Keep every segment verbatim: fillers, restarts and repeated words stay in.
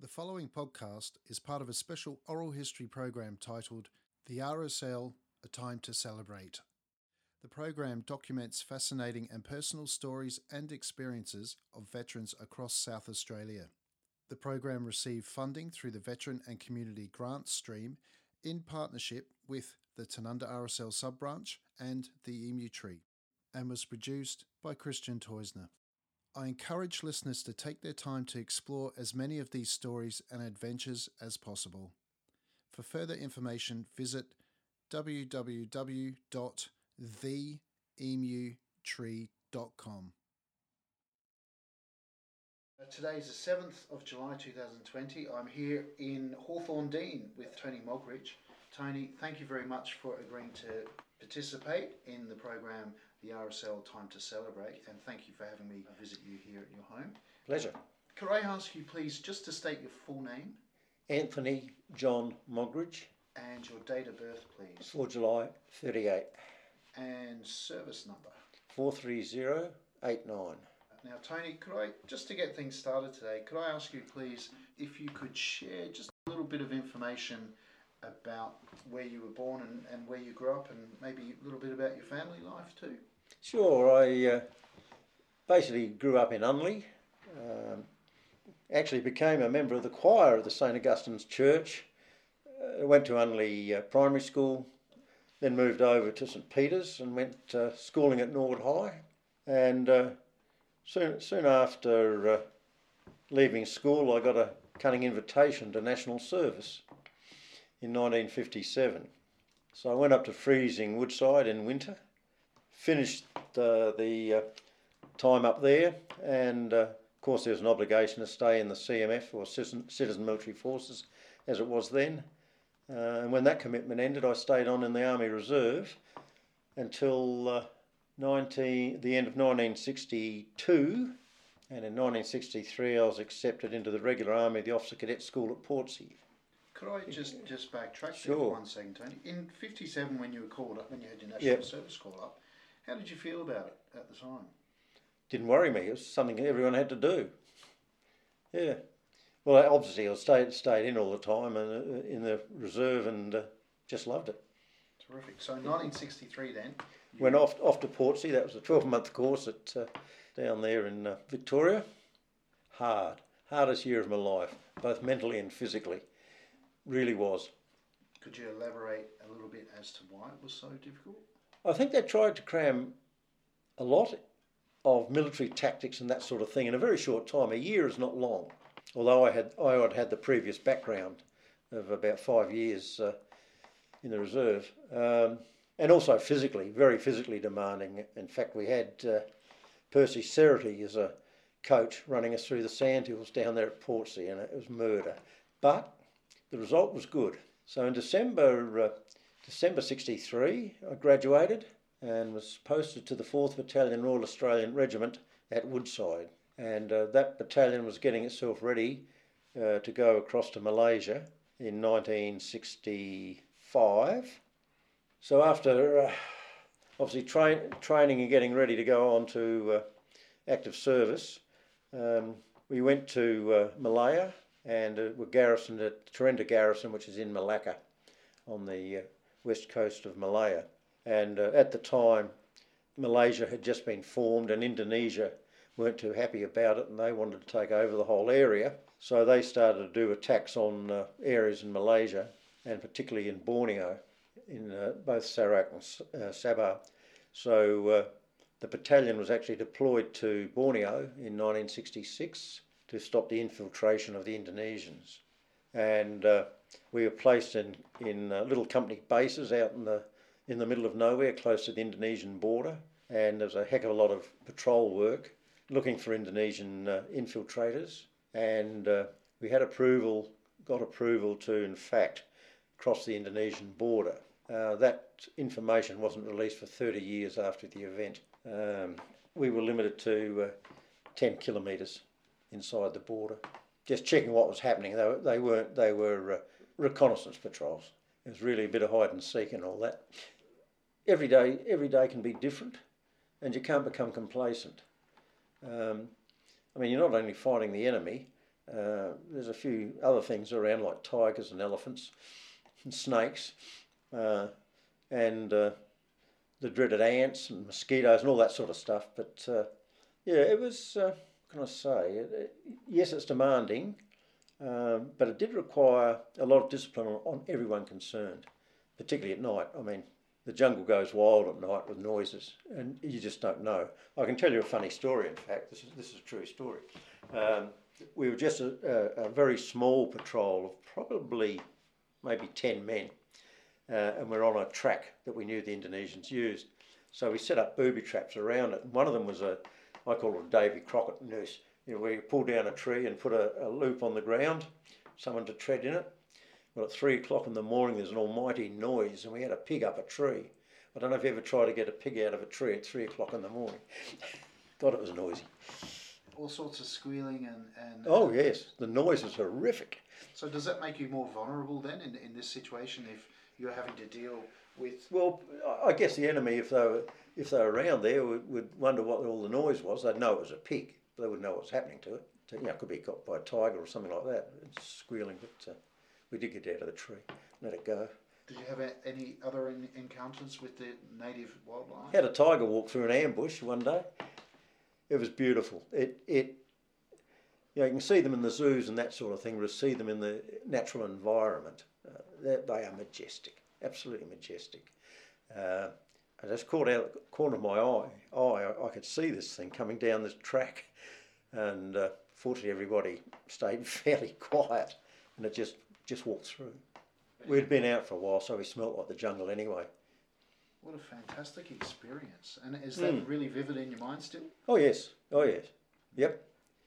The following podcast is part of a special oral history program titled The R S L, A Time to Celebrate. The program documents fascinating and personal stories and experiences of veterans across South Australia. The program received funding through the Veteran and Community Grants Stream in partnership with the Tanunda R S L sub-branch and the Emu Tree, and was produced by Christian Teusner. I encourage listeners to take their time to explore as many of these stories and adventures as possible. For further information, visit w w w dot the emu tree dot com. Today is the seventh of July two thousand twenty. I'm here in Hawthorne Dean with Tony Mogridge. Tony, thank you very much for agreeing to participate in the program The R S L Time to Celebrate, and thank you for having me visit you here at your home. Pleasure. Could I ask you please just to state your full name? Anthony John Mogridge. And your date of birth, please. four July thirty-eight. And service number? four three zero eight nine. Now, Tony, could I, just to get things started today, could I ask you please if you could share just a little bit of information about where you were born and, and where you grew up, and maybe a little bit about your family life too? Sure, I uh, basically grew up in Unley. Um, actually became a member of the choir of the St Augustine's Church. Uh, went to Unley uh, Primary School, then moved over to St Peter's and went uh, schooling at Norwood High. And uh, soon, soon after uh, leaving school, I got a cunning invitation to national service in nineteen fifty-seven. So I went up to freezing Woodside in winter, finished uh, the uh, time up there, and uh, of course there was an obligation to stay in the C M F, or Citizen, Citizen Military Forces as it was then. Uh, and when that commitment ended, I stayed on in the Army Reserve until uh, nineteen, the end of nineteen sixty-two, and in nineteen sixty-three I was accepted into the regular Army, the Officer Cadet School at Portsea. Could I just, just backtrack Sure. there for one second, Tony? In fifty-seven, when you were called up, when you had your national Yep. service call up, how did you feel about it at the time? Didn't worry me. It was something everyone had to do. Yeah. Well, obviously I stayed stayed in all the time and uh, in the reserve, and uh, just loved it. Terrific. So in nineteen sixty-three then? you- Went off off to Portsea. That was a twelve month course at uh, down there in uh, Victoria. Hard, hardest year of my life, both mentally and physically. Really was. Could you elaborate a little bit as to why it was so difficult? I think they tried to cram a lot of military tactics and that sort of thing in a very short time. A year is not long. Although I had I had had the previous background of about five years uh, in the reserve, um, and also physically, very physically demanding. In fact, we had uh, Percy Cerity as a coach running us through the sandhills down there at Portsea, and it was murder. But the result was good. So in December uh, December sixty-three, I graduated and was posted to the fourth Battalion Royal Australian Regiment at Woodside. And uh, that battalion was getting itself ready uh, to go across to Malaysia in nineteen sixty-five. So after uh, obviously train, training and getting ready to go on to uh, active service, um, we went to uh, Malaya and uh, were garrisoned at Terenda Garrison, which is in Malacca on the uh, west coast of Malaya. And uh, at the time, Malaysia had just been formed and Indonesia weren't too happy about it, and they wanted to take over the whole area. So they started to do attacks on uh, areas in Malaysia, and particularly in Borneo, in uh, both Sarawak and uh, Sabah. So uh, the battalion was actually deployed to Borneo in nineteen sixty-six to stop the infiltration of the Indonesians. And uh, we were placed in, in uh, little company bases out in the, in the middle of nowhere, close to the Indonesian border. And there was a heck of a lot of patrol work looking for Indonesian uh, infiltrators, and uh, we had approval, got approval to in fact cross the Indonesian border. Uh, that information wasn't released for thirty years after the event. Um, we were limited to uh, ten kilometres inside the border, just checking what was happening. They, were, they weren't, they were uh, reconnaissance patrols. It was really a bit of hide and seek and all that. Every day, every day can be different, and you can't become complacent. Um, I mean, you're not only fighting the enemy, Uh, there's a few other things around like tigers and elephants and snakes uh, and uh, the dreaded ants and mosquitoes and all that sort of stuff. But uh, yeah, it was, uh, what can I say? It, it, yes, it's demanding, um, but it did require a lot of discipline on, on everyone concerned, particularly at night. I mean, the jungle goes wild at night with noises, and you just don't know. I can tell you a funny story, in fact. This is, this is a true story. Um, we were just a, a, a very small patrol of probably maybe ten men, uh, and we're on a track that we knew the Indonesians used. So we set up booby traps around it. And one of them was a, I call it a Davy Crockett noose, you know, where you pull down a tree and put a, a loop on the ground, someone to tread in it. Well, at three o'clock in the morning, there's an almighty noise, and we had a pig up a tree. I don't know if you ever tried to get a pig out of a tree at three o'clock in the morning. God, it was noisy. All sorts of squealing and... and oh, yes. The noise was horrific. So does that make you more vulnerable then in, in this situation if you're having to deal with... Well, I guess the enemy, if they were, if they were around there, would, would wonder what all the noise was. They'd know it was a pig. But they wouldn't know what's happening to it. So, you know, it could be got by a tiger or something like that. It's squealing, but... Uh, we did get out of the tree, let it go. Did you have a, any other in, encounters with the native wildlife? Had a tiger walk through an ambush one day. It was beautiful. It, it, you know, you can see them in the zoos and that sort of thing, but to see them in the natural environment, uh, they, they are majestic, absolutely majestic. Uh, I just caught out the corner of my eye. Oh, I, I could see this thing coming down this track, and uh, fortunately everybody stayed fairly quiet, and it just just walked through. We'd been out for a while, so we smelt like the jungle anyway. What a fantastic experience. And is that mm. really vivid in your mind still? Oh, yes. Oh, yes. Yep.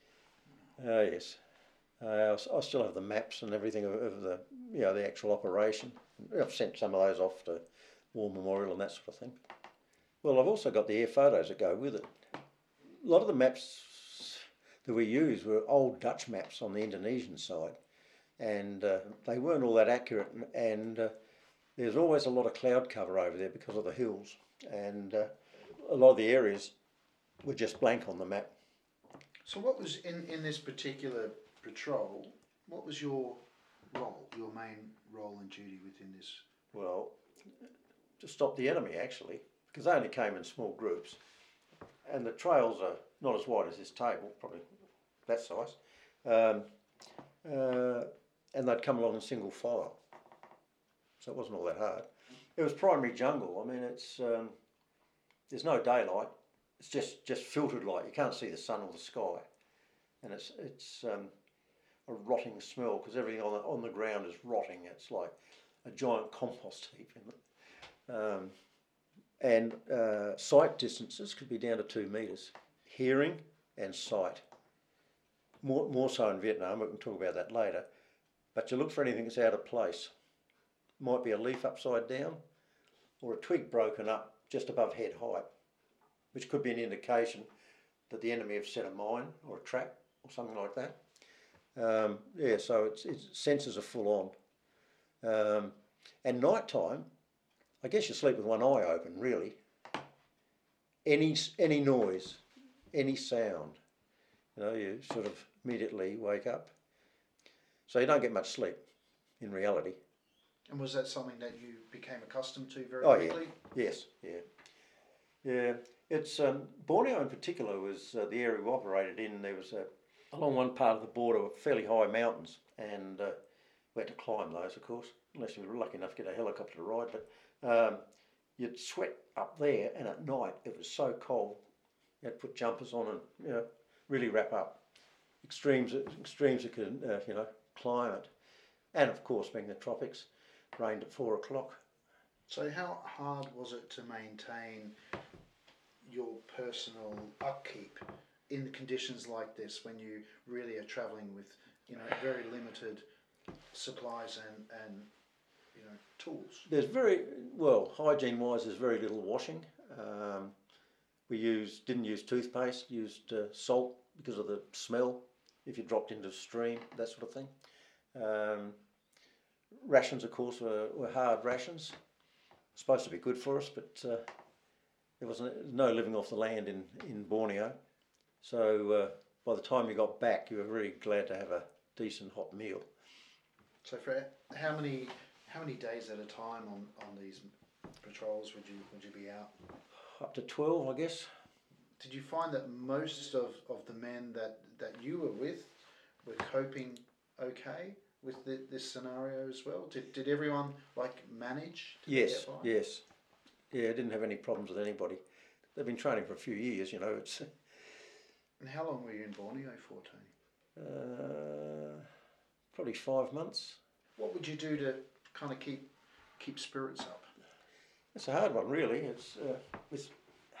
Oh, yes. Uh, I still have the maps and everything of, of the, you know, the actual operation. I've sent some of those off to War Memorial and that sort of thing. Well, I've also got the air photos that go with it. A lot of the maps that we used were old Dutch maps on the Indonesian side. And uh, they weren't all that accurate, and, and uh, there's always a lot of cloud cover over there because of the hills, and uh, a lot of the areas were just blank on the map. So what was, in, in this particular patrol, what was your role, your main role and duty within this? Well, to stop the enemy actually, because they only came in small groups, and the trails are not as wide as this table, probably that size. Um, uh, and they'd come along in single file, so it wasn't all that hard. It was primary jungle. I mean, it's um, there's no daylight. It's just just filtered light. You can't see the sun or the sky, and it's it's um, a rotting smell because everything on the on the ground is rotting. It's like a giant compost heap. In it. Um, and uh, sight distances could be down to two metres. Hearing and sight. More more so in Vietnam. We can talk about that later. But you look for anything that's out of place. Might be a leaf upside down or a twig broken up just above head height, which could be an indication that the enemy have set a mine or a trap or something like that. Um, yeah, so it's, it's senses are full on. Um, and night time, I guess you sleep with one eye open, really. Any any noise, any sound, you know, you sort of immediately wake up. So you don't get much sleep, in reality. And was that something that you became accustomed to very oh, quickly? Yeah. Yes, yeah. Yeah, it's, um, Borneo in particular was uh, the area we operated in. There was, a, along one part of the border, were fairly high mountains, and uh, we had to climb those, of course, unless you were lucky enough to get a helicopter to ride. But um, you'd sweat up there, and at night it was so cold, you had to put jumpers on and, you know, really wrap up. Extremes, extremes you could, uh, you know, climate, and of course being the tropics, rained at four o'clock. So how hard was it to maintain your personal upkeep in conditions like this when you really are travelling with, you know, very limited supplies and, and you know, tools? There's very, well, hygiene wise there's very little washing. Um, we used, didn't use toothpaste, used uh, salt because of the smell if you dropped into a stream, that sort of thing. Um, rations, of course, were, were hard rations. Supposed to be good for us, but uh, there was no living off the land in, in Borneo. So uh, by the time you got back, you were very glad to have a decent hot meal. So for how many how many days at a time on, on these patrols would you would you be out? Up to twelve, I guess. Did you find that most of, of the men that, that you were with were coping okay with the, this scenario as well? Did did everyone like manage to Yes, get by? yes. Yeah, I didn't have any problems with anybody. They've been training for a few years, you know. It's And how long were you in Borneo for, Tony? uh, probably five months. What would you do to kind of keep keep spirits up? It's a hard one, really. It's, uh, it's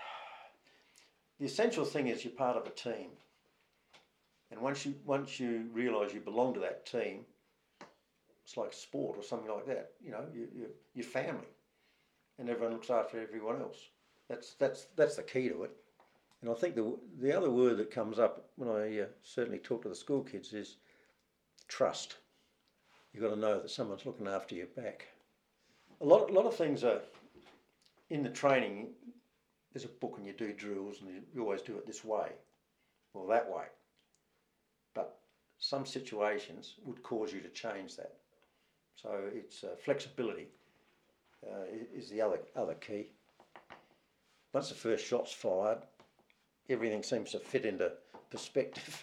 the essential thing is you're part of a team, and once you once you realise you belong to that team, it's like sport or something like that. You know, you you your family, and everyone looks after everyone else. That's that's that's the key to it. And I think the the other word that comes up when I uh, certainly talk to the school kids is trust. You've got to know that someone's looking after your back. A lot a lot of things are in the training. There's a book and you do drills and you always do it this way or that way. But some situations would cause you to change that. So it's uh, flexibility uh, is the other other key. Once the first shot's fired, everything seems to fit into perspective.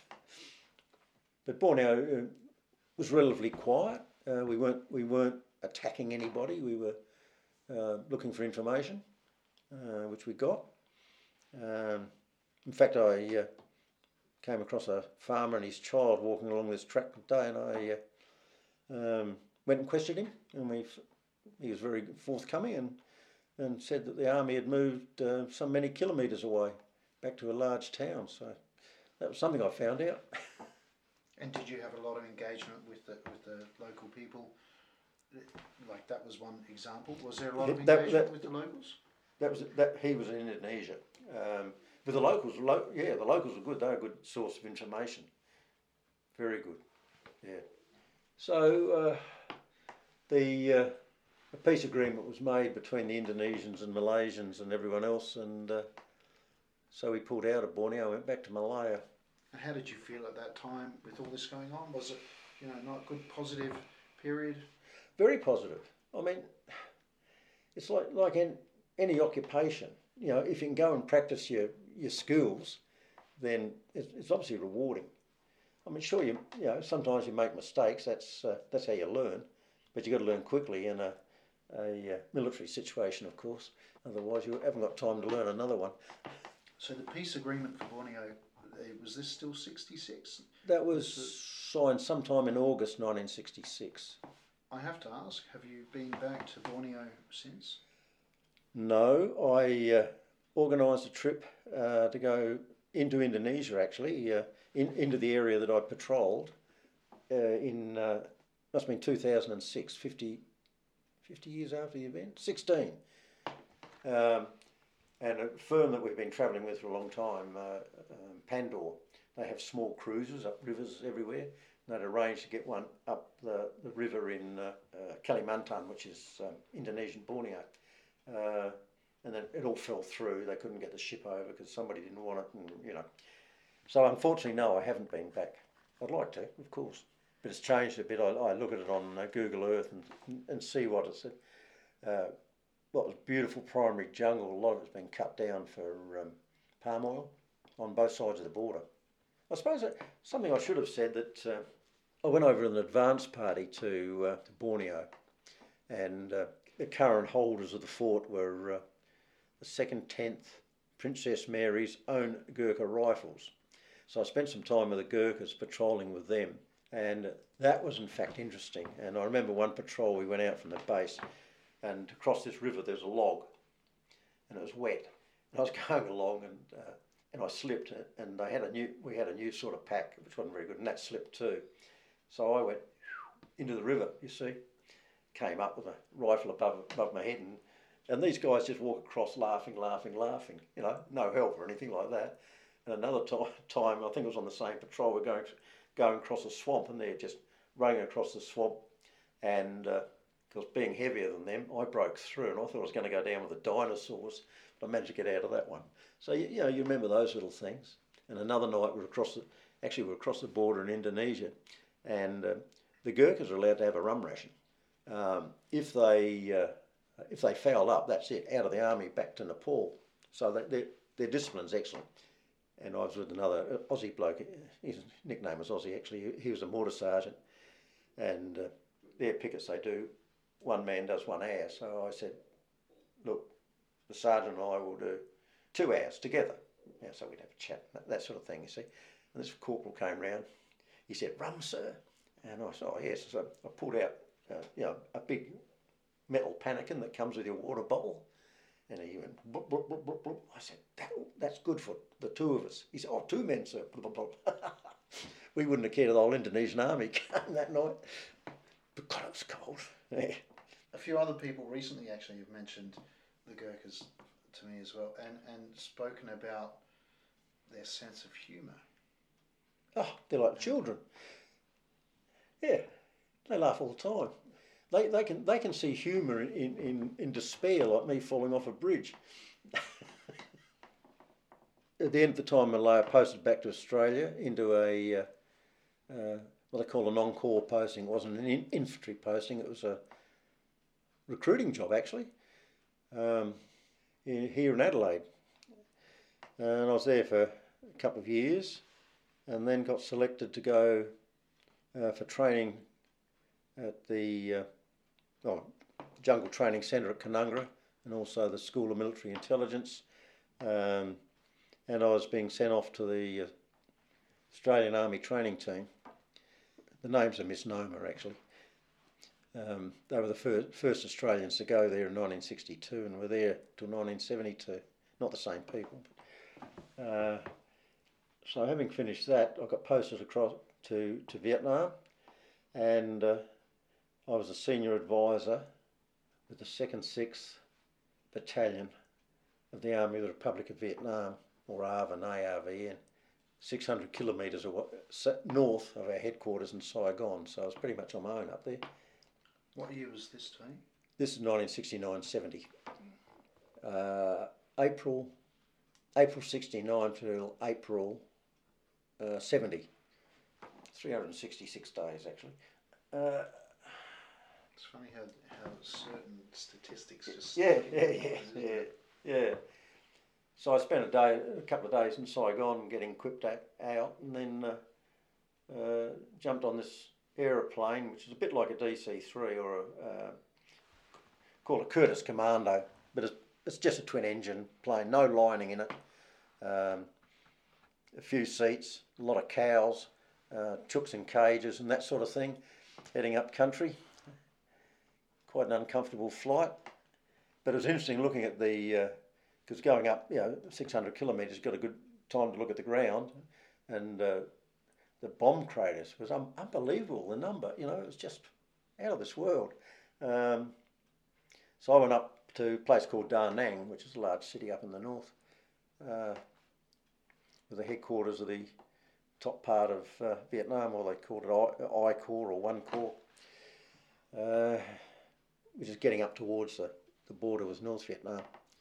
But Borneo uh, was relatively quiet. Uh, we weren't we weren't attacking anybody. We were uh, looking for information, uh, which we got. Um, in fact, I uh, came across a farmer and his child walking along this track today, and I uh, um, went and questioned him, and we he was very forthcoming and and said that the army had moved uh, some many kilometres away, back to a large town. So that was something I found out. And did you have a lot of engagement with the with the local people? Like that was one example. Was there a lot of That- engagement that- with the locals? That was that he was in Indonesia. Um, with the locals, lo- yeah, the locals were good. They were a good source of information. Very good. Yeah. So uh, the uh, a peace agreement was made between the Indonesians and Malaysians and everyone else, and uh, so we pulled out of Borneo and went back to Malaya. And how did you feel at that time with all this going on? Was it, you know, not a good positive period? Very positive. I mean, it's like like in any occupation. You know, if you can go and practice your, your skills, then it's, it's obviously rewarding. I mean, sure, you you know sometimes you make mistakes. That's uh, that's how you learn, but you got to learn quickly in a a uh, military situation, of course. Otherwise, you haven't got time to learn another one. So the peace agreement for Borneo, eh, was this still sixty-six? That was signed sometime in August nineteen sixty-six. I have to ask, have you been back to Borneo since? No, I uh, organised a trip uh, to go into Indonesia, actually, uh, in, into the area that I patrolled uh, in, uh, must have been two thousand six, fifty, fifty years after the event, sixteen. Um, and a firm that we've been travelling with for a long time, uh, um, Pandor, they have small cruises up rivers everywhere. And they'd arranged to get one up the, the river in uh, uh, Kalimantan, which is um, Indonesian Borneo. Uh, and then it all fell through. They couldn't get the ship over because somebody didn't want it, and you know. So unfortunately, no, I haven't been back. I'd like to, of course, but it's changed a bit. I, I look at it on uh, Google Earth and and see what it's. Uh, what was beautiful primary jungle. A lot of it's been cut down for um, palm oil on both sides of the border. I suppose that, something I should have said that uh, I went over an advance party to, uh, to Borneo, and uh, the current holders of the fort were uh, the second tenth Princess Mary's own Gurkha rifles. So I spent some time with the Gurkhas patrolling with them, and that was in fact interesting. And I remember one patrol, we went out from the base, and across this river there's a log, and it was wet. And I was going along, and uh, and I slipped, and they had a new, we had a new sort of pack, which wasn't very good, and that slipped too. So I went into the river, you see, came up with a rifle above above my head, and, and these guys just walk across laughing, laughing, laughing, you know, no help or anything like that. And another time, time I think it was on the same patrol, we're going going across a swamp, and they're just running across the swamp, and uh, because being heavier than them, I broke through, and I thought I was going to go down with the dinosaurs, but I managed to get out of that one. So, you, you know, you remember those little things. And another night we were across the, actually we were across the border in Indonesia, and uh, the Gurkhas are allowed to have a rum ration. Um, if they uh, if they foul up, that's it, out of the army back to Nepal. So they, their their discipline's excellent. And I was with another Aussie bloke. His nickname was Aussie. Actually, he was a mortar sergeant, and uh, their pickets they do. One man does one hour. So I said, look, the sergeant and I will do two hours together. Yeah, so we'd have a chat, that, that sort of thing, you see. And this corporal came round. He said, rum, sir? And I said, oh, yes. So I pulled out, uh, you know, a big metal pannikin that comes with your water bottle. And he went, blop, blop, blop, blop, blop. I said, that, that's good for the two of us. He said, oh, two men, sir. Blop, blop, blop. We wouldn't have cared if the whole Indonesian army came that night. But God, it was cold. Yeah. A few other people recently actually have mentioned the Gurkhas to me as well, and, and spoken about their sense of humour. Oh, they're like children. Yeah, they laugh all the time. They they can they can see humour in, in, in despair, like me falling off a bridge. At the end of the time, Malaya posted back to Australia into a uh, uh, what they call a non-corps posting. It wasn't an in- infantry posting; it was a recruiting job actually, um, in, here in Adelaide. And I was there for a couple of years, and then got selected to go uh, for training at the uh, oh, Jungle Training Centre at Canungra, and also the School of Military Intelligence. Um, and I was being sent off to the uh, Australian Army Training Team. The name's a misnomer, actually. Um, they were the first, first Australians to go there in nineteen sixty-two and were there till nineteen seventy-two. Not the same people. But, uh, so having finished that, I got posted across to, to Vietnam, and uh, I was a senior advisor with the second sixth Battalion of the Army of the Republic of Vietnam, or A V N, A R V N, six hundred kilometres north of our headquarters in Saigon, so I was pretty much on my own up there. What year was this, Tony? This is nineteen sixty-nine seventy. Uh, April, April sixty-nine till April uh, seventy. three hundred sixty-six days, actually. Uh, it's funny how, how certain statistics just... Yeah, yeah, yeah, yeah, yeah. So I spent a day, a couple of days in Saigon getting equipped out, and then uh, uh, jumped on this aeroplane, which is a bit like a D C three or a, uh, called a Curtis Commando, but it's, it's just a twin-engine plane, no lining in it, um, a few seats, a lot of cows, uh, chooks in cages and that sort of thing, heading up country. Quite an uncomfortable flight, but it was interesting looking at the, because uh, going up, you know, six hundred kilometres, got a good time to look at the ground, and uh, the bomb craters was un- unbelievable, the number, you know, it was just out of this world. Um, so I went up to a place called Da Nang, which is a large city up in the north, uh, with the headquarters of the top part of uh, Vietnam, or they called it I, I Corps or One Corps, uh, which is getting up towards the, the border with North Vietnam.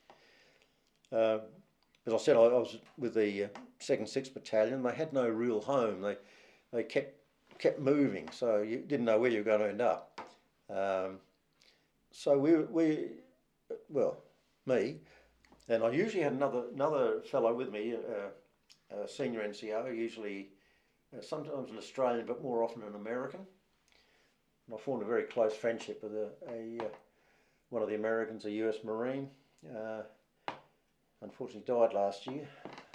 Uh, As I said, I, I was with the uh, second sixth Battalion. They had no real home. They they kept kept moving, so you didn't know where you were going to end up. Um, so we we well me, and I usually had another another fellow with me, uh, a senior N C O, usually uh, sometimes an Australian, but more often an American. And I formed a very close friendship with a, a uh, one of the Americans, a U S Marine. Uh, Unfortunately died last year,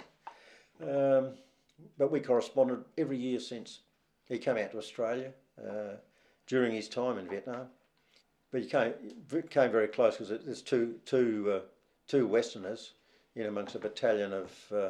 um, but we corresponded every year since. He came out to Australia uh, during his time in Vietnam, but he came came very close because there's two two uh, two Westerners in amongst a battalion of uh,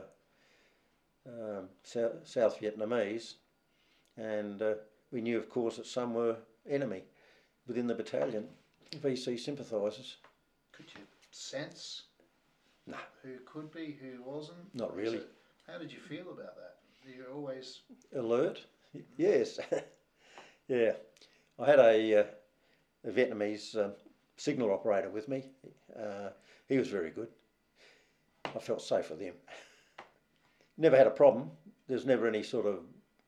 um, South, South Vietnamese, and uh, we knew, of course, that some were enemy within the battalion, V C sympathisers. Could you sense? No. Who could be, who wasn't? Not really. It, how did you feel about that? You always... Alert? Yes. Yeah. I had a, uh, a Vietnamese um, signal operator with me. Uh, he was very good. I felt safe with him. Never had a problem. There's never any sort of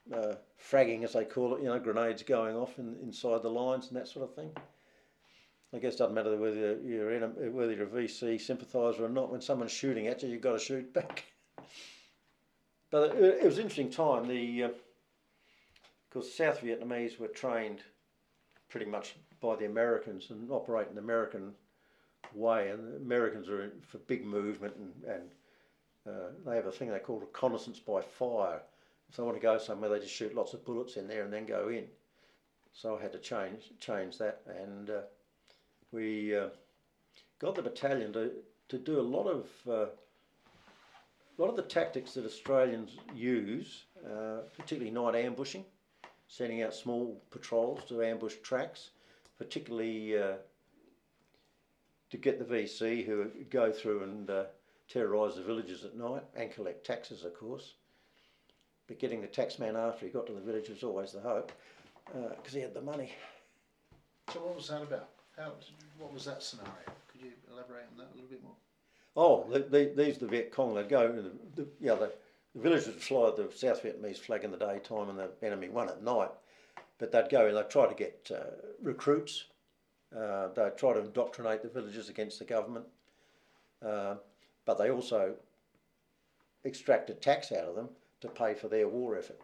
uh, fragging, as they call it, you know, grenades going off in, inside the lines and that sort of thing. I guess it doesn't matter whether you're in a, whether you're a V C sympathiser or not. When someone's shooting at you, you've got to shoot back. But it, it was an interesting time. The uh, of course, South Vietnamese were trained pretty much by the Americans and operate in the American way. And the Americans are in for big movement, and, and uh, they have a thing they call reconnaissance by fire. If they want to go somewhere, they just shoot lots of bullets in there and then go in. So I had to change change that, and uh, we uh, got the battalion to, to do a lot of uh, a lot of the tactics that Australians use, uh, particularly night ambushing, sending out small patrols to ambush tracks, particularly uh, to get the V C who go through and uh, terrorise the villages at night and collect taxes, of course. But getting the taxman after he got to the village was always the hope, because uh, he had the money. So what was that about? How? What was that scenario? Could you elaborate on that a little bit more? Oh, the, the, these are the Viet Cong. They'd go, the, the, yeah, the, the villagers would fly the South Vietnamese flag in the daytime and the enemy won at night. But they'd go and they'd try to get uh, recruits. Uh, they'd try to indoctrinate the villagers against the government. Uh, but they also extracted tax out of them to pay for their war effort.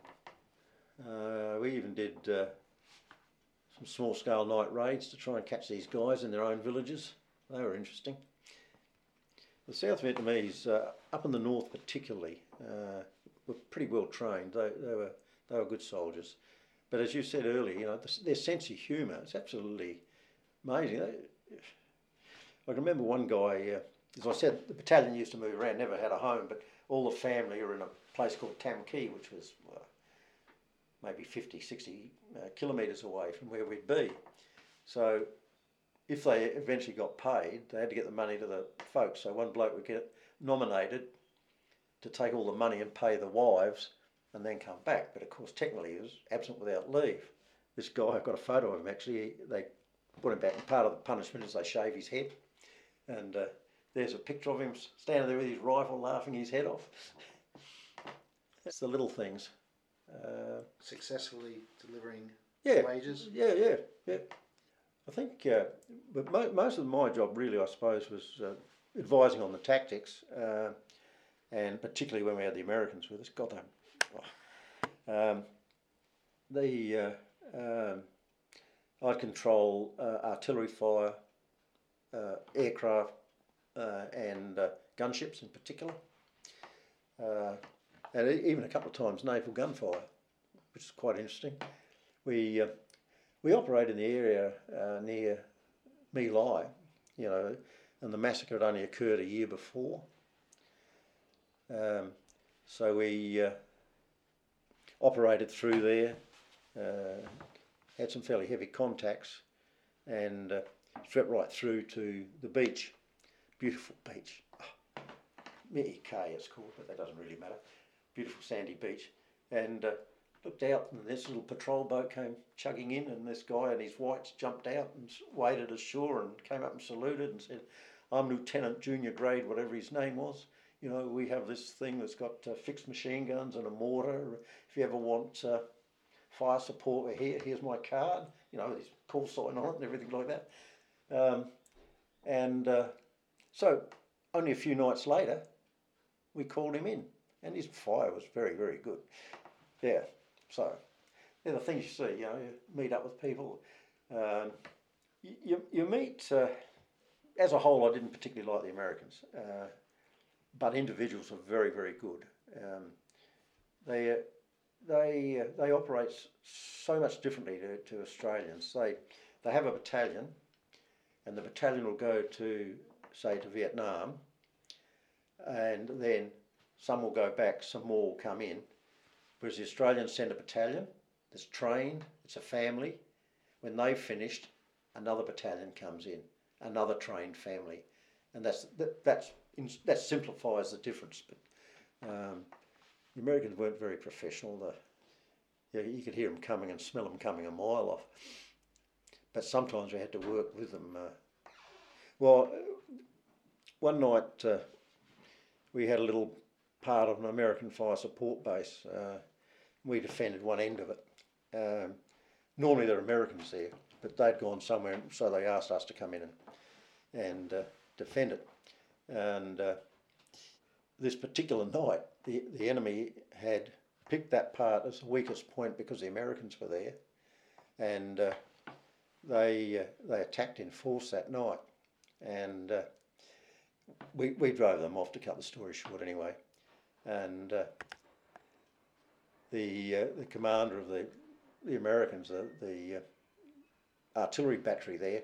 Uh, we even did uh, some small-scale night raids to try and catch these guys in their own villages. They were interesting. The South Vietnamese, uh, up in the north particularly, uh, were pretty well trained. They, they were they were good soldiers. But as you said earlier, you know, the, their sense of humour is absolutely amazing. They, I can remember one guy, uh, as I said, the battalion used to move around, never had a home, but all the family were in a place called Tam Kee, which was uh, maybe fifty, sixty uh, kilometres away from where we'd be. So if they eventually got paid, they had to get the money to the folks. So one bloke would get nominated to take all the money and pay the wives and then come back. But of course, technically he was absent without leave. This guy, I've got a photo of him actually, they put him back, and part of the punishment is they shave his head. And uh, there's a picture of him standing there with his rifle laughing his head off. It's the little things. Uh, Successfully delivering yeah, wages? Yeah, yeah, yeah. I think, uh, but mo most of my job really, I suppose, was uh, advising on the tactics, uh, and particularly when we had the Americans with us. God, they, um, the uh, um, I'd control uh, artillery fire, uh, aircraft, uh, and uh, gunships in particular, uh, and even a couple of times naval gunfire, which is quite interesting. We uh, We operate in the area uh, near My Lai, you know, and the massacre had only occurred a year before. Um, so we uh, operated through there, uh, had some fairly heavy contacts, and uh, swept right through to the beach. Beautiful beach. Oh, Mei Kay it's called, but that doesn't really matter. Beautiful sandy beach. And uh, looked out, and this little patrol boat came chugging in, and this guy and his whites jumped out and waded ashore and came up and saluted and said, "I'm Lieutenant Junior Grade," whatever his name was. You know, we have this thing that's got uh, fixed machine guns and a mortar. If you ever want uh, fire support, we're here. Here's my card. You know, his call sign on it and everything like that. Um, and uh, so, only a few nights later, we called him in, and his fire was very, very good. Yeah. So, they're the things you see, you know, you meet up with people. Um, you, you meet, uh, as a whole, I didn't particularly like the Americans, uh, but individuals are very, very good. Um, they they uh, they operate so much differently to, to Australians. They, they have a battalion, and the battalion will go to, say, to Vietnam, and then some will go back, some more will come in. Whereas the Australians send a battalion that's trained, it's a family. When they've finished, another battalion comes in, another trained family, and that's that that's that simplifies the difference. But um, the Americans weren't very professional. The, yeah, you could hear them coming and smell them coming a mile off. But sometimes we had to work with them. Uh, well, one night uh, we had a little part of an American fire support base. Uh, we defended one end of it. Um, normally there are Americans there, but they'd gone somewhere, so they asked us to come in and, and uh, defend it. And uh, this particular night, the, the enemy had picked that part as the weakest point because the Americans were there, and uh, they uh, they attacked in force that night, and uh, we we drove them off, to cut the story short anyway. And uh, the uh, the commander of the the Americans, the, the uh, artillery battery there,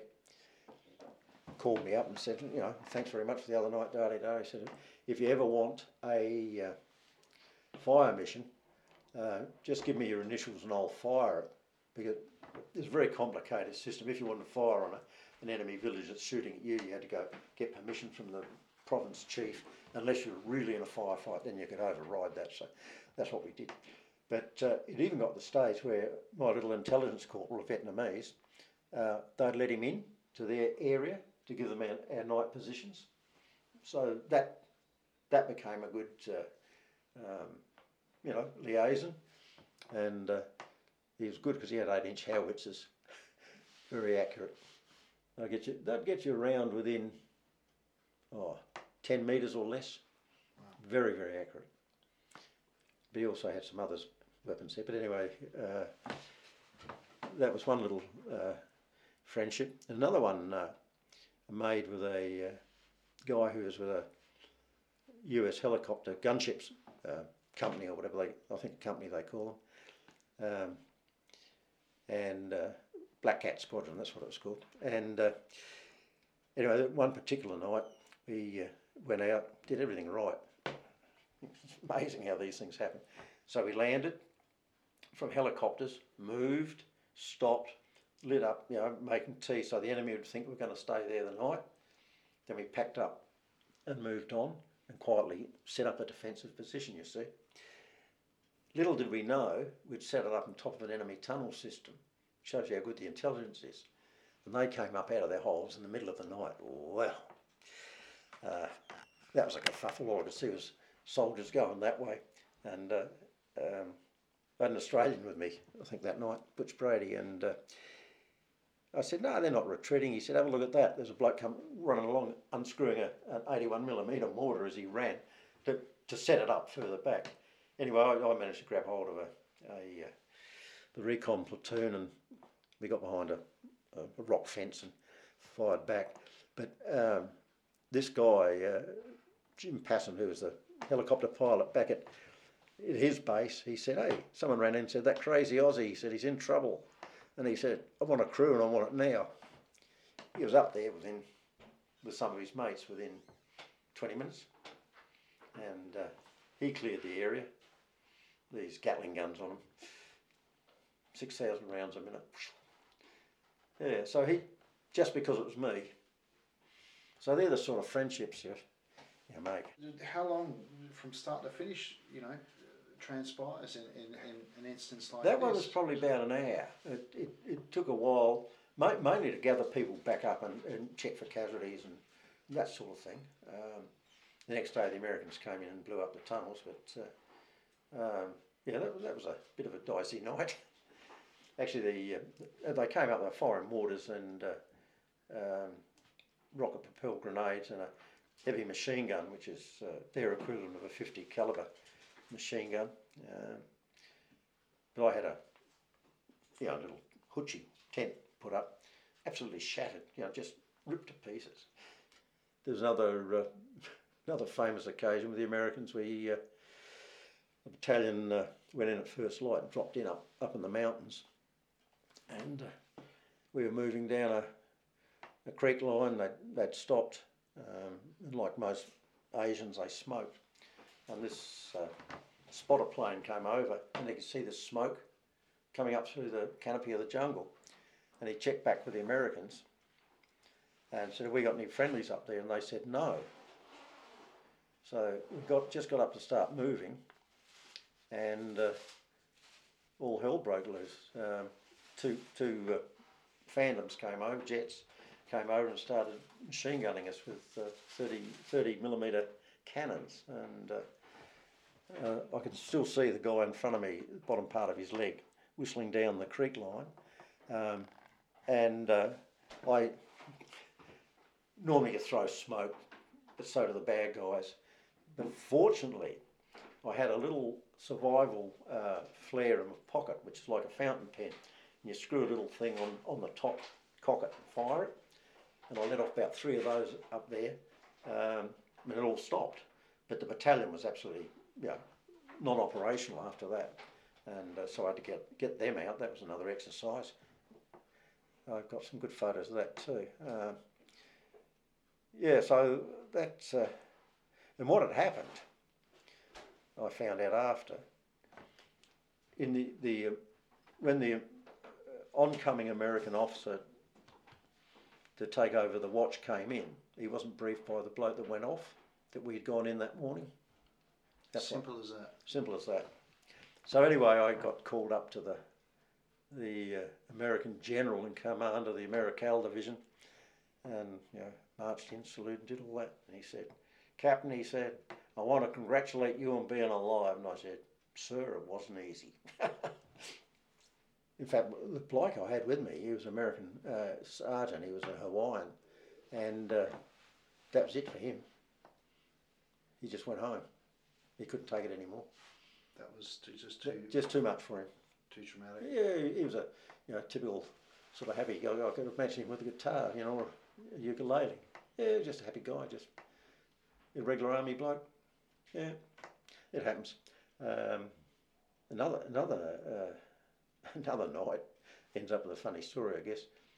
called me up and said, you know, thanks very much for the other night, da da da. He said, if you ever want a uh, fire mission, uh, just give me your initials and I'll fire it. Because it's a very complicated system. If you want to fire on a, an enemy village that's shooting at you, you had to go get permission from the province chief. Unless you're really in a firefight, then you could override that. So that's what we did. But uh, it even got to the stage where my little intelligence corporal, Vietnamese, uh, they'd let him in to their area to give them our, our night positions. So that that became a good, uh, um, you know, liaison. And uh, he was good because he had eight-inch howitzers, very accurate. They'd get you, they'd get you around within, oh, ten metres or less. Wow. Very, very accurate. But he also had some other weapons there. But anyway, uh, that was one little uh, friendship. And another one uh, made with a uh, guy who was with a U S helicopter gunships uh, company or whatever they, I think company they call them. Um, and uh, Black Cat Squadron, that's what it was called. And uh, anyway, one particular night we uh, went out, did everything right. It's amazing how these things happen. So we landed from helicopters, moved, stopped, lit up, you know, making tea so the enemy would think we're going to stay there the night. Then we packed up and moved on and quietly set up a defensive position, you see. Little did we know we'd set it up on top of an enemy tunnel system. Shows you how good the intelligence is. And they came up out of their holes in the middle of the night. Well, uh, that was like a fuffle. All I could see was soldiers going that way. And uh, um, I had an Australian with me, I think that night, Butch Brady, and uh, I said, no, they're not retreating. He said, have a look at that. There's a bloke come running along, unscrewing a, an eighty-one millimetre mortar as he ran to, to set it up further back. Anyway, I, I managed to grab hold of a, a uh, the recon platoon, and we got behind a, a rock fence and fired back. But um, this guy, uh, Jim Passon, who was the helicopter pilot back at, at his base, he said, hey, someone ran in and said, that crazy Aussie, he said, he's in trouble. And he said, I want a crew and I want it now. He was up there within, with some of his mates within twenty minutes. And uh, he cleared the area. These Gatling guns on him. six thousand rounds a minute. Yeah, so he, just because it was me. So they're the sort of friendships you, you make. How long from start to finish, you know, transpires in, in, in an instance like that this? That one was probably about an hour. It, it, it took a while, mainly to gather people back up and, and check for casualties and that sort of thing. Um, the next day the Americans came in and blew up the tunnels, but uh, um, yeah, that, that was a bit of a dicey night. Actually, the uh, they came up, they were firing mortars and uh, um, rocket-propelled grenades and a heavy machine gun, which is uh, their equivalent of a fifty calibre machine gun. Um, but I had a, you know, little hoochie tent put up, absolutely shattered, you know, just ripped to pieces. There was another uh, another famous occasion with the Americans. We uh, the battalion uh, went in at first light and dropped in up up in the mountains, and uh, we were moving down a, a creek line. They'd, they'd stopped, um, and like most Asians, they smoked. And this uh, spotter plane came over, and you could see the smoke coming up through the canopy of the jungle. And he checked back with the Americans and said, have we got any friendlies up there? And they said no. So we got just got up to start moving, and uh, all hell broke loose. Um, two two uh, Phantoms came over, jets came over and started machine gunning us with uh, thirty millimetre cannons, and uh, uh, I can still see the guy in front of me, the bottom part of his leg, whistling down the creek line. Um, and uh, I normally you throw smoke, but so do the bad guys. But fortunately, I had a little survival uh, flare in my pocket, which is like a fountain pen. And you screw a little thing on, on the top, cock it and fire it. And I let off about three of those up there, um, and it all stopped. But the battalion was absolutely, you know, non-operational after that. And uh, so I had to get, get them out. That was another exercise. I've got some good photos of that too. Uh, yeah, so that's, uh, and what had happened, I found out after, in the, the uh, when the oncoming American officer to take over the watch came in, he wasn't briefed by the bloke that went off that we had gone in that morning. That's simple as that. Simple as that. So anyway, I got called up to the the uh, American general in command of the Americal division, and you know, marched in, saluted, did all that, and he said, "Captain," he said, "I want to congratulate you on being alive." And I said, "Sir, it wasn't easy." In fact, the bloke I had with me, he was an American uh, sergeant, he was a Hawaiian, and uh, that was it for him. He just went home. He couldn't take it anymore. That was too, just too... Just too much for him. Too traumatic. Yeah, he was a you know typical sort of happy guy. I could imagine him with a guitar, you know, or a ukulele. Yeah, just a happy guy, just a regular army bloke. Yeah, it happens. Um, another another uh, another night ends up with a funny story, I guess.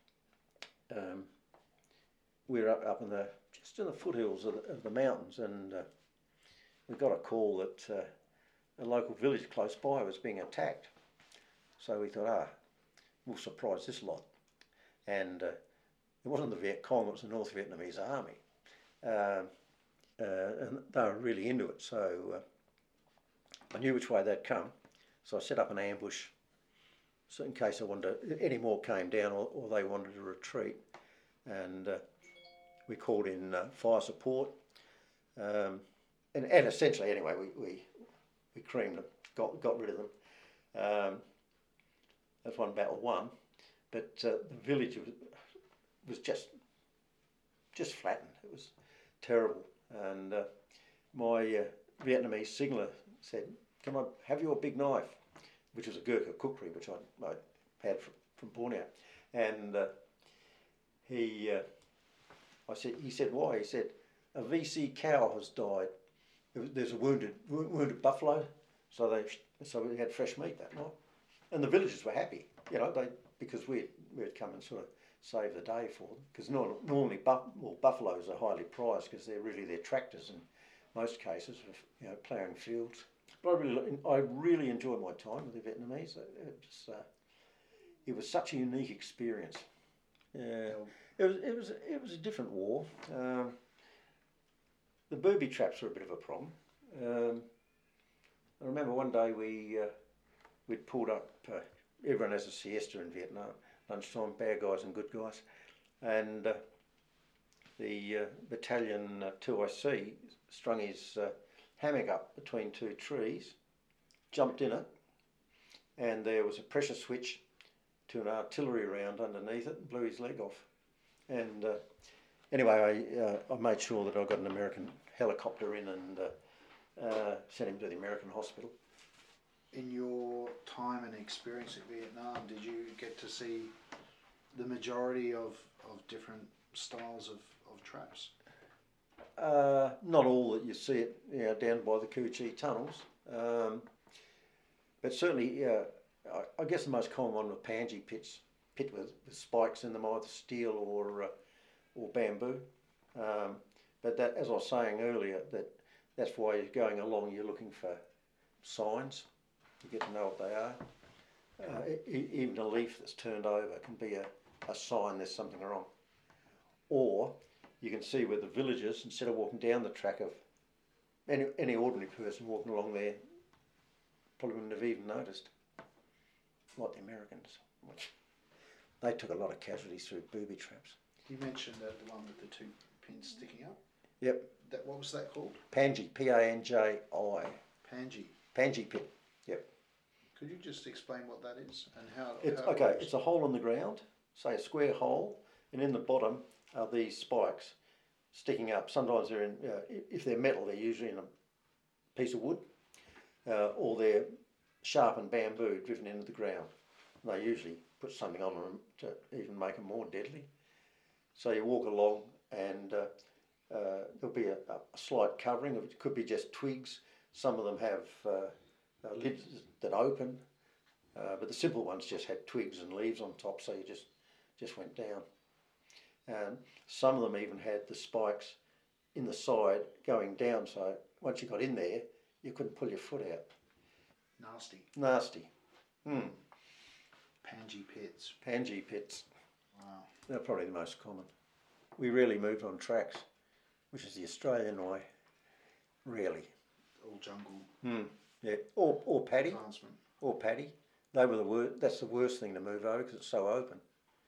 Um, we were up up in the just in the foothills of the, of the mountains, and uh, we got a call that uh, a local village close by was being attacked. So we thought, ah, we'll surprise this lot. And uh, it wasn't the Viet Cong, it was the North Vietnamese Army. Uh, uh, and they were really into it. So uh, I knew which way they'd come. So I set up an ambush so in case I wanted to, any more came down or, or they wanted to retreat. And uh, we called in uh, fire support. Um, and, and essentially, anyway, we, we, we creamed them, got, got rid of them. Um, That's one battle won, but uh, the village was, was just just flattened. It was terrible, and uh, my uh, Vietnamese signaller said, "Can I have your big knife?" Which was a Gurkha kukri, which I, I had from, from Borneo, and uh, he, uh, I said, he said, "Why?" He said, "A V C cow has died. There's a wounded wounded buffalo, so they so we had fresh meat that night." And the villagers were happy, you know, they because we we had come and sort of saved the day for them. Because normally, buff, well, buffaloes are highly prized because they're really their tractors in most cases of you know ploughing fields. But I really I really enjoyed my time with the Vietnamese. It, it was uh, it was such a unique experience. Yeah, it was it was it was a different war. Um, the booby traps were a bit of a problem. Um, I remember one day we. Uh, We'd pulled up, uh, everyone has a siesta in Vietnam, lunchtime, bad guys and good guys. And uh, the uh, battalion uh, two I C strung his uh, hammock up between two trees, jumped in it, and there was a pressure switch to an artillery round underneath it and blew his leg off. And uh, anyway, I, uh, I made sure that I got an American helicopter in and uh, uh, sent him to the American hospital. In your time and experience in Vietnam, did you get to see the majority of, of different styles of, of traps? Uh, not all that you see it you know, down by the Cu Chi tunnels, um, but certainly, uh, I, I guess the most common one was Panji pits, pit with, with spikes in them, either steel or uh, or bamboo. Um, but that, as I was saying earlier, that that's why you're going along. You're looking for signs. You get to know what they are. Uh, e even a leaf that's turned over can be a, a sign there's something wrong. Or you can see where the villagers, instead of walking down the track of any, any ordinary person walking along there, probably wouldn't have even noticed. Like the Americans, which they took a lot of casualties through booby traps. You mentioned uh, the one with the two pins sticking up. Yep. That, what was that called? Panji, P A N J I. Panji. Panji pit, yep. Could you just explain what that is and how, It's, how it okay, works? it's a hole in the ground, say a square hole, and in the bottom are these spikes sticking up. Sometimes they're in, uh, if they're metal, they're usually in a piece of wood, uh, or they're sharpened bamboo driven into the ground. And they usually put something on them to even make them more deadly. So you walk along and uh, uh, there'll be a, a slight covering. It could be just twigs. Some of them have uh, uh, lids that open. Uh, but the simple ones just had twigs and leaves on top, so you just just went down. And some of them even had the spikes in the side going down, so once you got in there, you couldn't pull your foot out. Nasty. Nasty. Hmm. Panji pits. Panji pits. Wow. They're probably the most common. We rarely moved on tracks, which is the Australian way. Rarely. All jungle. Hmm. Yeah. Or or paddy. Advancement. Or paddy. They were the worst. That's the worst thing to move over because it's so open,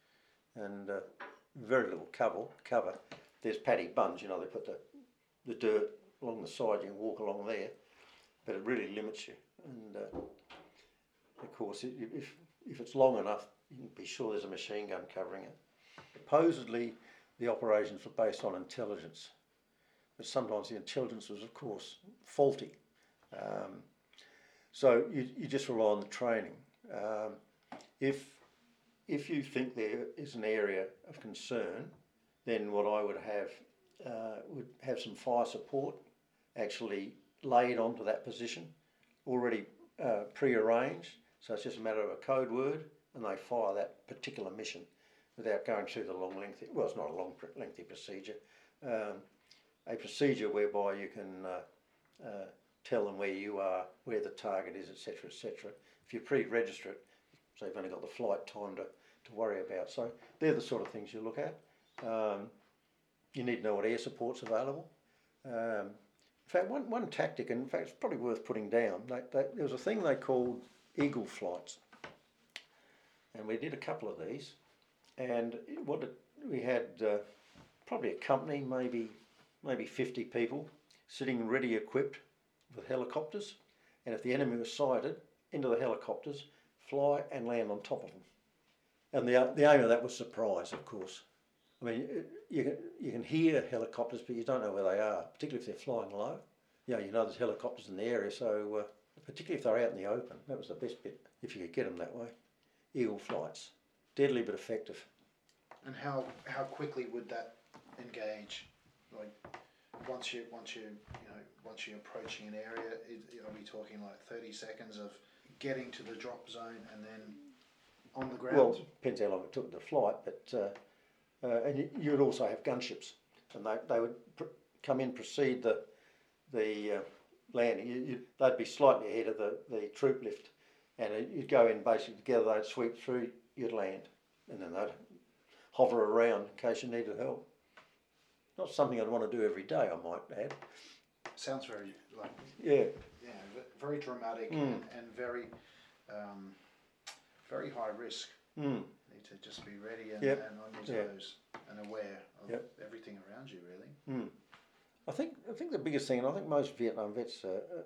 and uh, very little cover. Cover. There's paddy buns. You know, they put the the dirt along the side. You can walk along there, but it really limits you. And uh, of course, if if it's long enough, you can be sure there's a machine gun covering it. Supposedly, the operations were based on intelligence, but sometimes the intelligence was, of course, faulty. Um, so you you just rely on the training. Um, if if you think there is an area of concern, then what I would have uh, would have some fire support actually laid onto that position, already uh, pre-arranged. So it's just a matter of a code word, and they fire that particular mission without going through the long lengthy. Well, it's not a long lengthy procedure. Um, a procedure whereby you can uh, uh, tell them where you are, where the target is, et cetera, et cetera. If you pre-register it, so you've only got the flight time to, to worry about. So they're the sort of things you look at. Um, you need to know what air support's available. Um, in fact, one, one tactic, and in fact it's probably worth putting down, they, they, there was a thing they called eagle flights. And we did a couple of these. And what it, we had uh, probably a company, maybe maybe fifty people, sitting ready equipped with helicopters. And if the enemy was sighted, into the helicopters, fly and land on top of them. And the the aim of that was surprise, of course. I mean, you can, you can hear helicopters, but you don't know where they are, particularly if they're flying low. You know, you know there's helicopters in the area, so uh, particularly if they're out in the open, that was the best bit, if you could get them that way. Eagle flights. Deadly but effective. And how how quickly would that engage? Like once you once you you know once you're approaching an area, is, are we talking like thirty seconds of getting to the drop zone and then on the ground? Well, depends how long it took the flight, but uh, uh, and you, you would also have gunships, and they they would pr- come in, precede the the uh, landing. You, you, they'd be slightly ahead of the, the troop lift, and it, you'd go in basically together. They'd sweep through, you'd land, and then they'd hover around in case you needed help. Not something I'd want to do every day, I might add. Sounds very like yeah, yeah, very dramatic mm. and, and very um, very high risk. Mm. You need to just be ready and, yep. and on your yep. toes and aware of yep. everything around you, really. Mm. I think I think the biggest thing, and I think most Vietnam vets are, are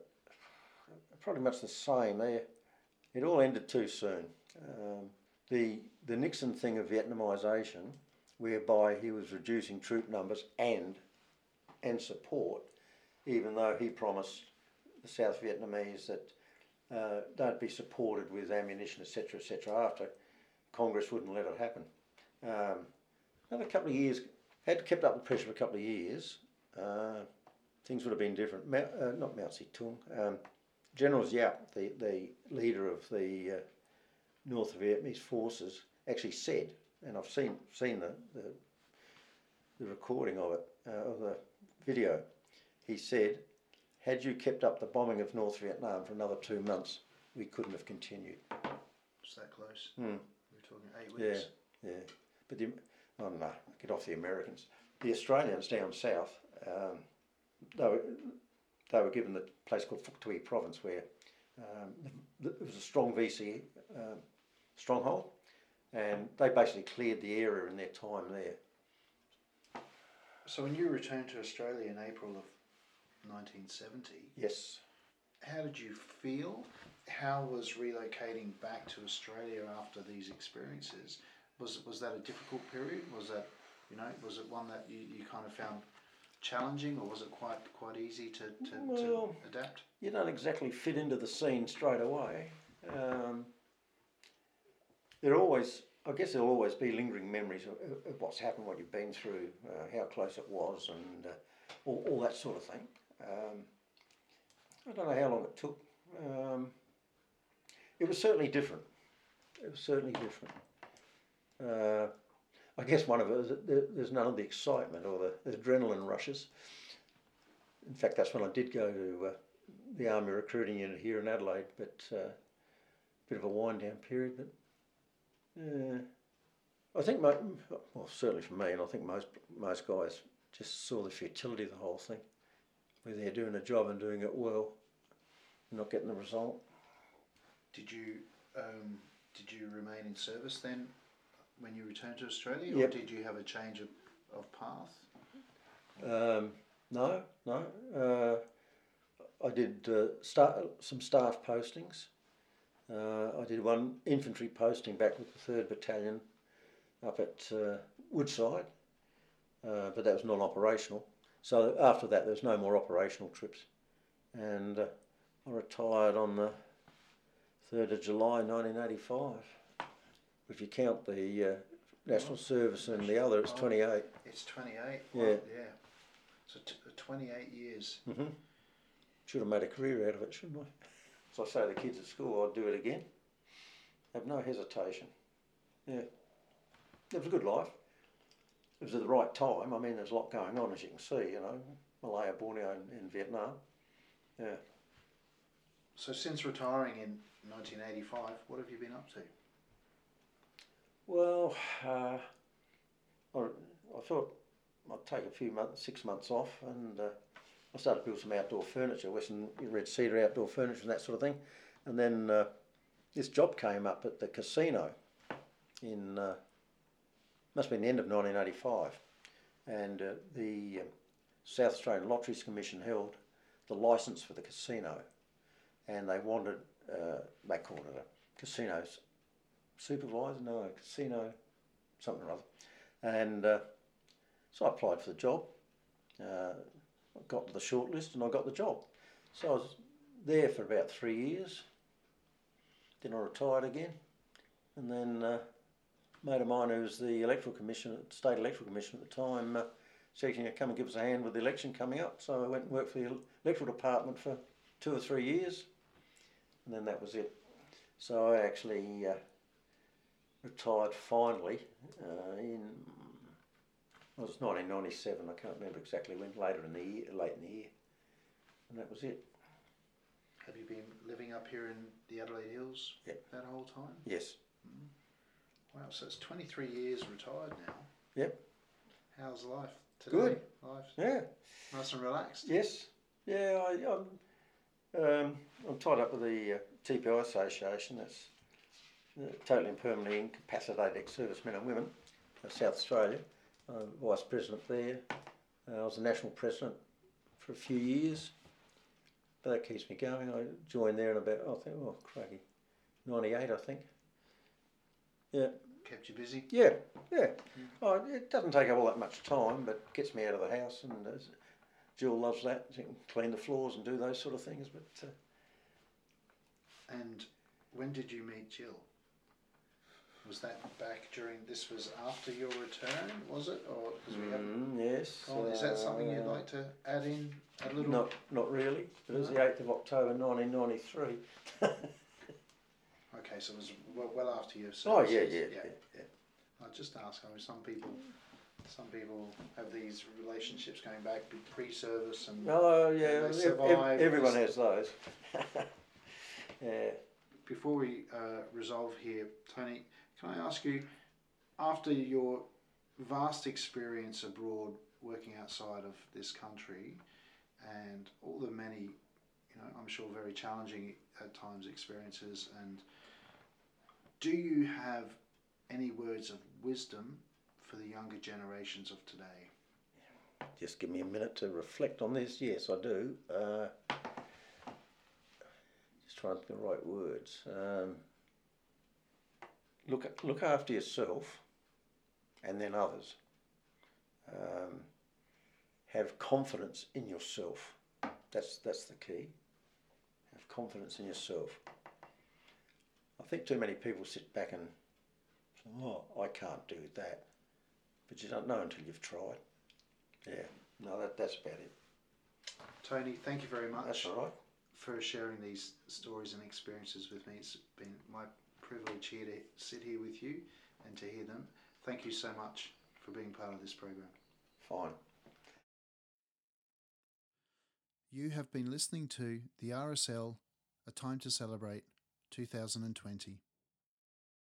pretty much the same. They it all ended too soon. Um, the the Nixon thing of Vietnamisation, whereby he was reducing troop numbers and and support, even though he promised the South Vietnamese that uh, they'd be supported with ammunition, et cetera, et cetera. After Congress wouldn't let it happen. Um, another couple of years, had kept up the pressure for a couple of years. Uh, things would have been different. Ma- uh, not Mao Zedong. Um, General Giap, the, the leader of the uh, North Vietnamese forces, actually said, and I've seen seen the the, the recording of it, uh, of the video. He said, "Had you kept up the bombing of North Vietnam for another two months, we couldn't have continued." It's that close. Mm. We're talking eight weeks. Yeah, yeah. But the, oh no, get off the Americans. The Australians down south, um, they were they were given the place called Phuoc Tuy province, where um, it was a strong V C um, stronghold, and they basically cleared the area in their time there. So when you returned to Australia in April of nineteen seventy, Yes. how did you feel? How was relocating back to Australia after these experiences? Was was that a difficult period? Was that, you know, was it one that you, you kind of found challenging, or was it quite quite easy to, to, Well, to adapt? you don't exactly fit into the scene straight away. Um, there are always, I guess there'll always be lingering memories of, of what's happened, what you've been through, uh, how close it was, and uh, all, all that sort of thing. Um, I don't know how long it took. Um, it was certainly different. It was certainly different. Uh, I guess one of it is that there, there's none of the excitement or the, the adrenaline rushes. In fact, that's when I did go to uh, the Army recruiting unit here in Adelaide, but a uh, bit of a wind down period. But uh, I think, my, well, certainly for me, and I think most most guys just saw the futility of the whole thing. Where they're doing a job and doing it well, not getting the result. Did you um, did you remain in service then when you returned to Australia, Yep. or did you have a change of, of path? Um, no, no. Uh, I did uh, start some staff postings. Uh, I did one infantry posting back with the third Battalion up at uh, Woodside, uh, but that was non-operational. So after that, there was no more operational trips, and uh, I retired on the third of July nineteen eighty-five. If you count the uh, national service and the other, it's twenty-eight. It's twenty-eight. Yeah. Wow, yeah. So t- twenty-eight years. Mm-hmm. Should have made a career out of it, shouldn't I? So I say to the kids at school, I'd do it again. Have no hesitation. Yeah. It was a good life. It was at the right time. I mean, there's a lot going on, as you can see, you know. Malaya, Borneo and, and Vietnam. Yeah. So since retiring in nineteen eighty-five, what have you been up to? Well, uh, I, I thought I'd take a few months, six months off, and uh, I started to build some outdoor furniture, Western Red Cedar outdoor furniture and that sort of thing. And then uh, this job came up at the casino in, uh, must have been the end of nineteen eighty-five. And uh, the uh, South Australian Lotteries Commission held the licence for the casino. And they wanted, uh, they called it a casino supervisor, no, a casino, something or other. And uh, so I applied for the job. Uh, I got to the shortlist and I got the job. So I was there for about three years. Then I retired again. And then uh, a mate of mine who was the electoral commissioner, state electoral commissioner at the time, uh, said, "Can you come and give us a hand with the election coming up?" So I went and worked for the electoral department for two or three years. And then that was it. So I actually uh, retired finally uh, in, well, it was nineteen ninety-seven, I can't remember exactly when, later in the year, late in the year. And that was it. Have you been living up here in the Adelaide Hills Yep. that whole time? Yes. Mm. Wow, so it's twenty-three years retired now. Yep. How's life today? Good. Life Yeah. nice and relaxed? Yes. Yeah, I, I'm, um, I'm tied up with the uh, T P I Association. That's uh, totally and permanently incapacitated ex-servicemen and women of South Australia. I'm vice president there. Uh, I was the national president for a few years. But that keeps me going. I joined there in about, I think, oh, crikey, ninety-eight, I think. Yeah. Kept you busy? Yeah, yeah. Oh, it doesn't take up all that much time, but gets me out of the house, and uh, Jill loves that. She can clean the floors and do those sort of things. But uh, And when did you meet Jill? Was that back during, this was after your return, was it? Or because we haven't mm, yes. gone, is that something you'd uh, like to add in a little? Not, not really. It was No? the eighth of October, nineteen ninety-three. Okay, so it was well, well after your Oh, services. yeah, yeah, yeah, yeah. yeah. I just ask. I mean, some people, some people have these relationships going back pre-service, and Oh, yeah. they ev- ev- survive everyone this- has those. Yeah. before we uh, resolve here, Tony, can I ask you, after your vast experience abroad, working outside of this country, and all the many, you know, I'm sure very challenging at times experiences, and do you have any words of wisdom for the younger generations of today? Just give me a minute to reflect on this. Yes, I do. Uh, trying to think of the right words. Um, look look after yourself, and then others. Um, have confidence in yourself. That's that's the key. Have confidence in yourself. I think too many people sit back and say, "Oh, I can't do that," but you don't know until you've tried. Yeah, no, that that's about it. Tony, thank you very much. That's all right. For sharing these stories and experiences with me. It's been my privilege here to sit here with you and to hear them. Thank you so much for being part of this program. Fine. You have been listening to the R S L, A Time to Celebrate two thousand twenty.